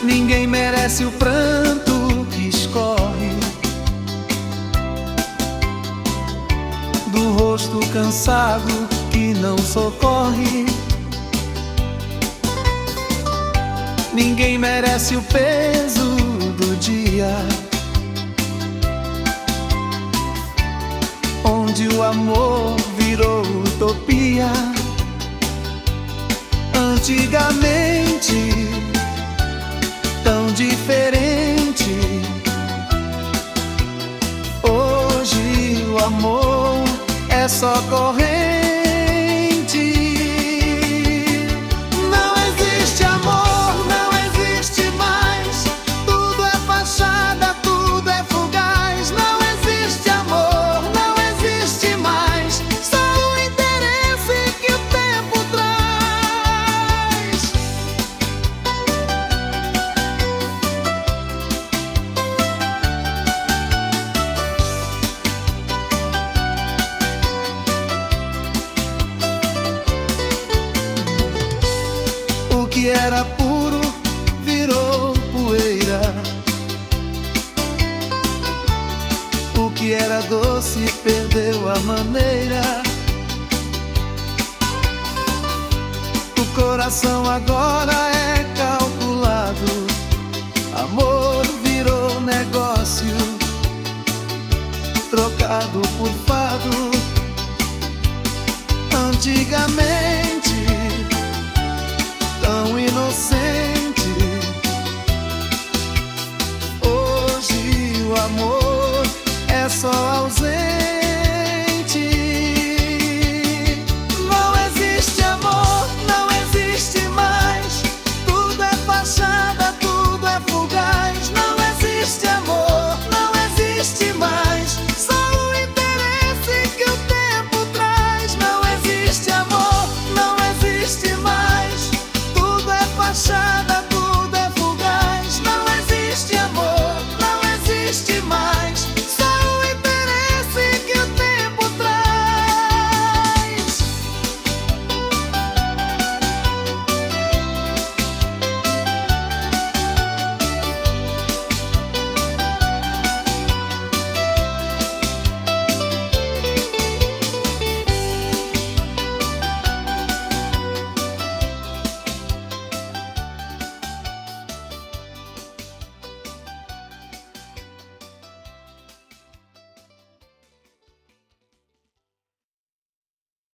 Ninguém merece o pranto que escorre do rosto cansado que não socorre. Ninguém merece o peso do dia, onde o amor virou utopia. Antigamente, tão diferente. Hoje o amor é só corrente. Não existe amor, não existe mais. Tudo é fachada, tudo é fugaz. Não existe amor, não existe mais. Só o interesse que o tempo traz. O que era puro virou poeira. O que era doce perdeu a maneira. O coração agora é calculado. Amor virou negócio, trocado por fado. Antigamente